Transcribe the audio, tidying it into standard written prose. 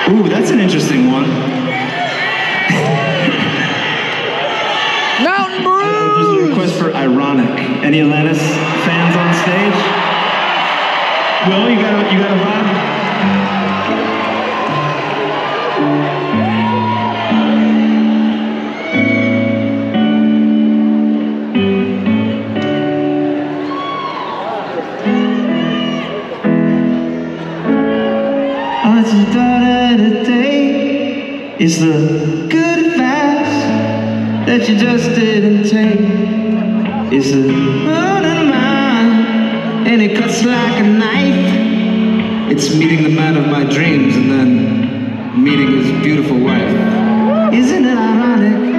Ooh, that's an interesting one. Mountain There's a Brews! request for Ironic. Any Atlantis fans on stage? Will, you got a vibe? What's the thought of the day? It's the good advice that you just didn't take. It's the road of mine, and it cuts like a knife. It's meeting the man of my dreams and then meeting his beautiful wife. Isn't it ironic?